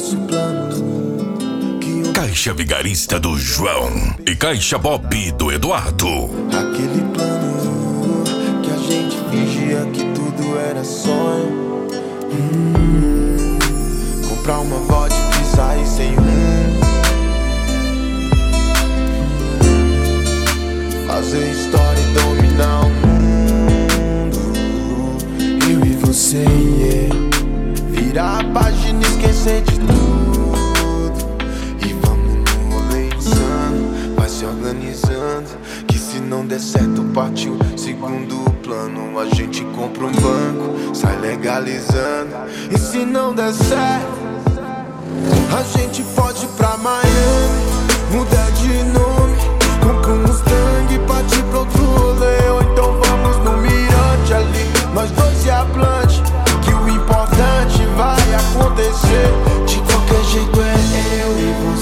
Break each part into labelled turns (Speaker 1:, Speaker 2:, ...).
Speaker 1: nosso plano.
Speaker 2: Caixa Vigarista do João e Caixa Bob do Eduardo.
Speaker 1: Aquele plano que a gente fingia que tudo era sonho. Comprar uma vodka e sair sem fazer história e dominar o mundo. Eu e você, yeah. Virar a página e esquecer de tudo. E vamos no rolê insano, vai se organizando, que se não der certo partiu segundo plano. A gente compra um banco, sai legalizando. E se não der certo, a gente pode ir pra Miami, mudar de nome, compra um Mustang e partir pra outro rolê. Ou então vamos no mirante ali, nós dois e a Blanche, que o importante vai acontecer. De qualquer jeito é eu e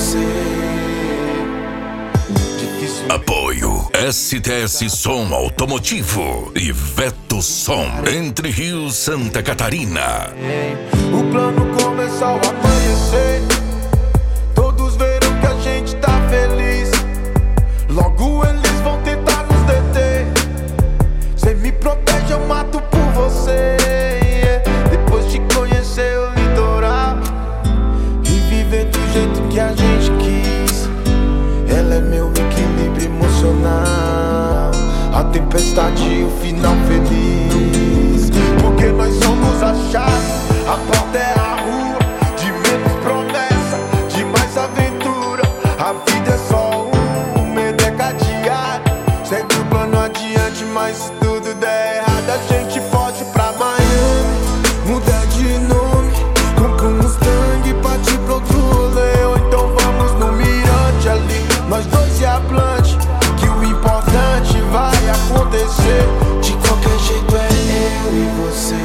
Speaker 1: você. Difícil.
Speaker 2: Apoio STS Som Automotivo e Veto Som, Entre Rios, Santa Catarina.
Speaker 1: O plano começou a amanhecer, todos viram que a gente tá feliz. Logo eles vão tentar nos deter. Cê me protege, eu mato por você, yeah. Depois de conhecer o litoral e viver do jeito que a gente quis, ela é meu equilíbrio emocional, a tempestade e o final feliz. Porque nós somos a chave, a porta é a rua, de menos promessa, de mais aventura. A vida é só uma década diária, segue o plano adiante, mas se tudo der errado, a gente pode ir pra Miami, mudar de nome, compra um Mustang e partir pra outro rolê. Ou então vamos no mirante ali, nós dois e a Blanche, que o importante vai acontecer. De qualquer jeito é eu e você.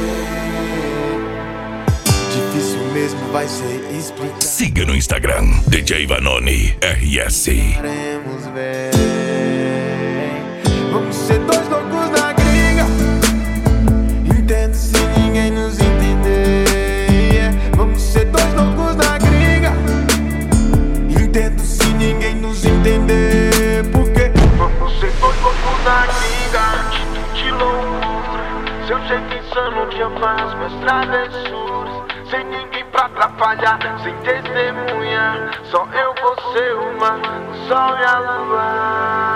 Speaker 1: Difícil mesmo vai ser explicar.
Speaker 2: Siga no Instagram, DJ Vanoni RS.
Speaker 1: Queremos ver. Vamos ser dois loucos na gringa. Entendo se ninguém nos entender, yeah. Vamos ser dois loucos na gringa. Entendo se ninguém nos entender. Porque vamos ser dois loucos na gringa. De loucura, seu jeito insano de amar as minhas travessuras. Sem ninguém pra atrapalhar, sem testemunha, só eu, você, o mar, o sol e a lua.